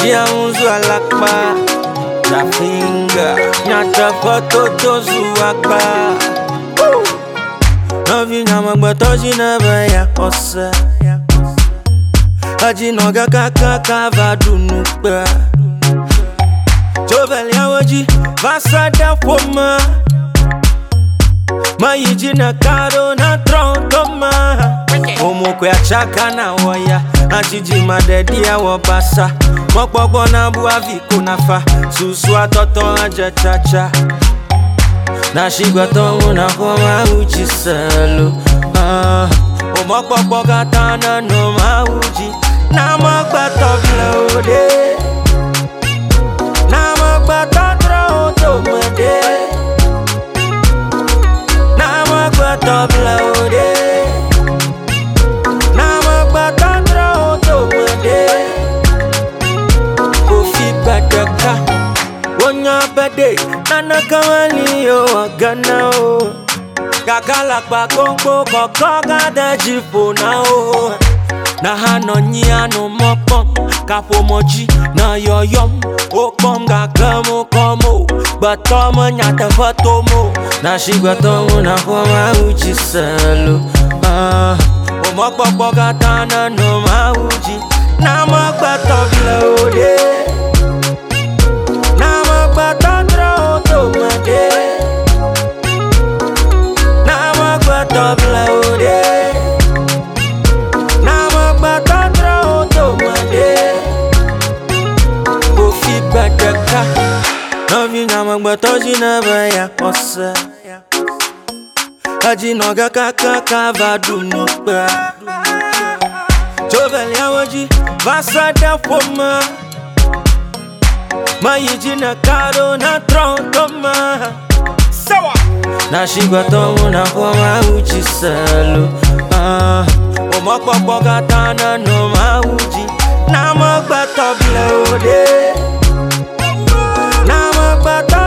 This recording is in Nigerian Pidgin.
Shia unzu alakba Jafinga Nyata foto tozu akba Novi nyamagba toji nebe ya kose Haji noga kaka kavadu nukba Joveli awaji Vasada foma Mayiji na karo na trontoma Omoko ya chaka na waya Ajiji madedi ya wabasa Mokpokpo na buavi kunafa Susu atoto aja chacha Na shigwa tomu na homa uji selu Omokpokpo katana no ma uji Na mokpa toblode Na mokpa totro mede Na mokpa toblode Na mokpa totro mede Kofi badaka Wonya bade Nana kamali yo agana o Kakala kwa kongbo kokoga de jipo na o Na hano nyiano mokpom Kapo moji na yoyom Okpom ga kamo komo Batomo nyata fatomo Na shigwa tomu na homa uji selu Omokpokpo katana no ma uji Na mokpa toblode Na mokpa totro mede Na mokpa toblode Na mokpa totro mede Kofi badaka Novi nyamagba toji nebe ya kose Haji noga kaka kavadu nukba Joveli awaji Vasada foma Mayiji na karo na trontoma Sawa Na shigwa tomu na homa uji selu Omokpokpo katana no ma uji Na mokpa toblode Na mokpa